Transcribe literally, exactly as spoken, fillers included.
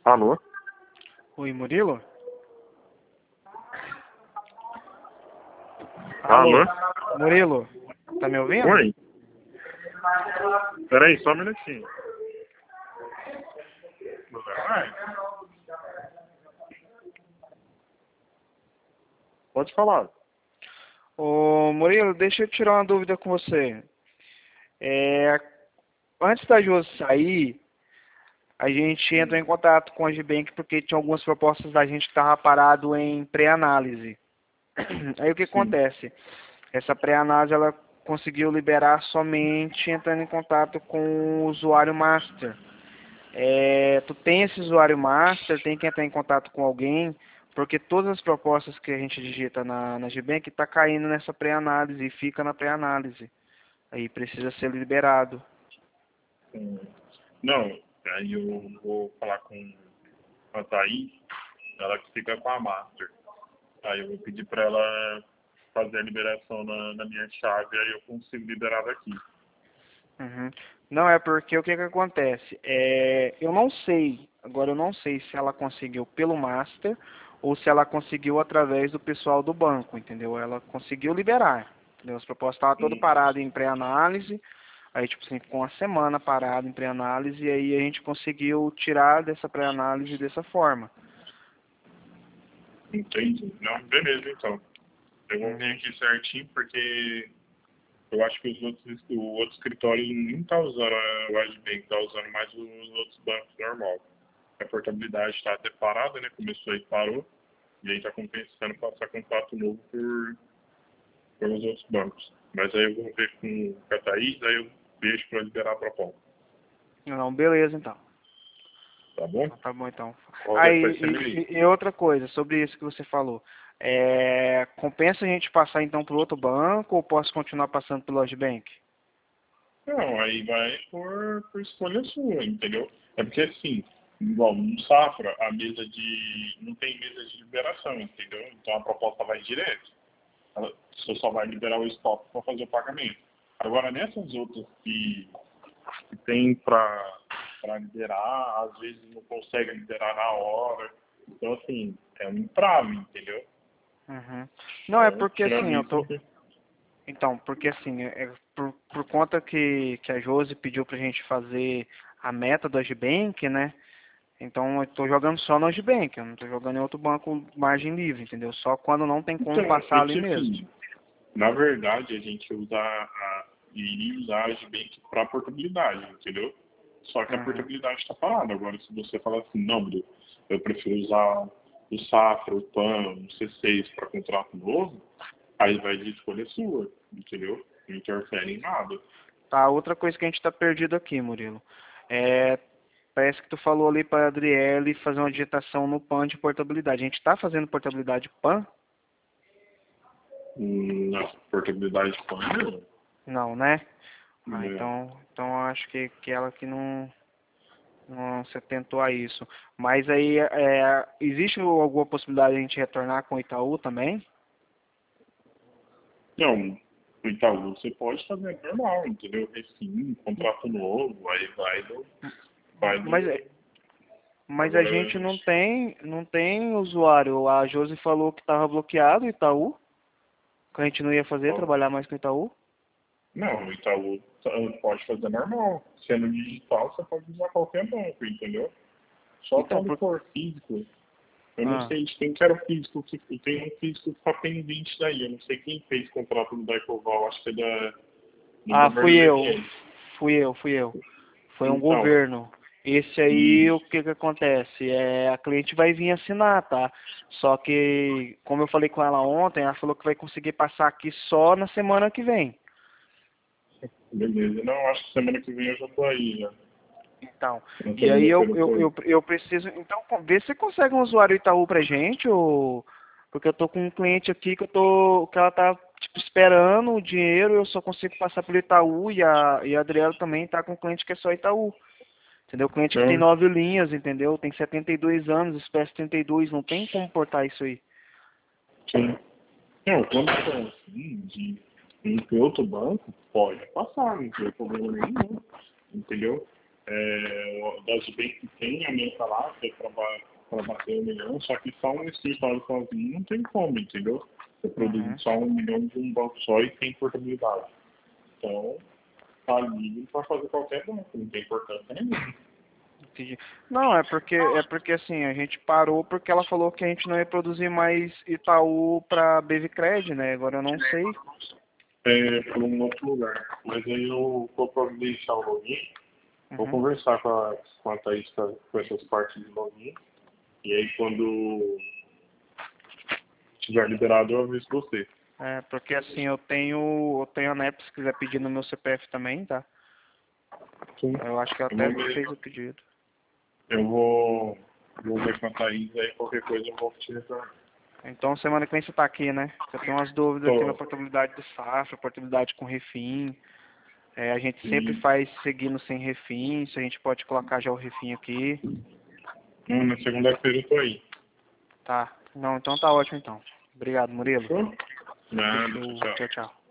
Alô? Oi, Murilo? Alô? Alô, Murilo, tá me ouvindo? Oi? Peraí, só um minutinho. Vai. Pode falar. Ô, Murilo, deixa eu tirar uma dúvida com você. É, antes da Josi sair, a gente entrou em contato com a Gibank porque tinha algumas propostas da gente que estava parado em pré-análise. Aí o que Sim. acontece? Essa pré-análise ela conseguiu liberar somente entrando em contato com o usuário master. É, tu tem esse usuário master, tem que entrar em contato com alguém, porque todas as propostas que a gente digita na, na Gibank está caindo nessa pré-análise e fica na pré-análise. Aí precisa ser liberado. Sim. Não, aí eu vou falar com a Thaís, ela que fica com a Master. Aí eu vou pedir pra ela fazer a liberação na, na minha chave, aí eu consigo liberar daqui. Uhum. Não, é porque o que que acontece? É, eu não sei, agora eu não sei se ela conseguiu pelo Master ou se ela conseguiu através do pessoal do banco, entendeu? Ela conseguiu liberar, entendeu? As propostas estavam todas Hum, paradas em pré-análise, aí tipo assim, com uma semana parada em pré-análise, e aí a gente conseguiu tirar dessa pré-análise dessa forma. entendi. Não, beleza, então. Eu vou ver Uhum. aqui certinho, porque eu acho que os outros, o outro escritório nem está usando a- o Agibank, está usando mais os outros bancos normal. A portabilidade está até parada, né? Começou e parou. E aí está compensando passar contato novo por, pelos outros bancos. Mas aí eu vou ver com a Thaís, aí eu deixo para liberar a proposta. Não, beleza então. Tá bom? Então tá bom então. Qualquer Aí, coisa você me e, liga. e- e outra coisa, sobre isso que você falou. É, compensa a gente passar então para o outro banco ou posso continuar passando pelo Lodgebank? Não, aí vai por, por escolha sua, entendeu? É porque assim, igual no Safra, a mesa de. Não tem mesa de liberação, entendeu? Então a proposta vai direto. Ela- Você só vai liberar o estoque para fazer o pagamento. Agora nessas outras que, que tem para liberar, às vezes não consegue liberar na hora. Então assim, é um entrave, entendeu? Uhum. Não, é Então, porque assim, tirando eu isso, não tô. tem. Então, porque assim, é é por, por conta que, que a Josi pediu pra gente fazer a meta do Agibank, né? Então eu tô jogando só no Agibank, eu não tô jogando em outro banco margem livre, entendeu? Só quando não tem como Então, passar é ali que mesmo. assim, na verdade, a gente usa a, iria usar a Agibank para portabilidade, entendeu? Só que a Uhum. portabilidade está parada. Agora, se você falar assim, não, Bruno, eu prefiro usar o Safra, o PAN, o C seis para contrato novo, aí vai de escolha sua, entendeu? Não interfere em nada. Tá, outra coisa que a gente tá perdido aqui, Murilo. É, parece que tu falou ali para Adriele fazer uma digitação no PAN de portabilidade. A gente tá fazendo portabilidade PAN? Hum, Não, portabilidade PAN, não. Não, né? Ah, Não. então, então eu acho que, que ela que não, não se atentou a isso. Mas aí, é, existe alguma possibilidade de a gente retornar com o Itaú também? Não, o Itaú você pode fazer normal, entendeu? Recim, contrato novo, aí vai do. Vai Mas, do. mas a Agora, gente não tem, não tem usuário. A Josi falou que estava bloqueado o Itaú, que a gente não ia fazer, ó, trabalhar mais com o Itaú. não, o Itaú tá- pode fazer normal. Sendo digital, você pode usar qualquer banco, entendeu? Só Então, quando por... for físico, eu não ah, sei de quem que era o físico, que tem um físico que tá pendente daí. Eu não sei quem fez o contrato do Decoval, acho que é da, do ah, fui governo eu, Daniel. fui eu, fui eu. Foi um Então, governo. Esse aí, o isso. que que acontece? É, a cliente vai vir assinar, tá? Só que, como eu falei com ela ontem, ela falou que vai conseguir passar aqui só na semana que vem. Beleza. Não, acho que semana que vem eu já tô aí, já. Então, Não e aí eu, segunda-feira eu tô eu, aí. eu, eu preciso. Então, vê se você consegue um usuário Itaú pra gente, ou. Porque eu tô com um cliente aqui que eu tô. Que ela tá, tipo, esperando o dinheiro, eu só consigo passar pelo Itaú e a, e a Adriela também tá com um cliente que é só Itaú. Entendeu? O cliente que tem Então, nove linhas, entendeu? Tem setenta e dois anos, espécie trinta e dois, não tem como portar isso aí. sim. Não, quando for assim, de ir para outro banco, pode passar, não tem problema nenhum, entendeu? É, das bem que tem a meta lá, que é para bater um milhão, só que só um escritório sozinho não tem como, entendeu? Você produz Uhum. só um milhão de um banco só e tem portabilidade. Então, tá livre para fazer qualquer banco, não tem importância nenhuma. Entendi. Não, é porque é porque assim, a gente parou porque ela falou que a gente não ia produzir mais Itaú para Bevicred, né? Agora eu não sei. É, para um outro lugar. Mas aí eu vou providenciar o login, vou Uhum. conversar com a, com a Thaís com com essas partes de login, e aí quando tiver liberado eu aviso você. É, porque assim, eu tenho eu tenho a N E P, se quiser pedir no meu C P F também, tá? Sim. Eu acho que ela Eu até vou ver, fez o pedido. eu vou, vou ver com a Thaís, aí qualquer coisa eu vou te retornar. Então semana que vem você tá aqui, né? Eu tenho umas dúvidas aqui na Tô. portabilidade do Safra, portabilidade com refim. É, a gente sempre E, faz seguindo sem refim, se a gente pode colocar já o refim aqui. hum, na segunda-feira eu tô aí. Tá. Não, então tá ótimo então. Obrigado, Murilo. Fechou? Nada, Fechou. tchau. Tchau, tchau.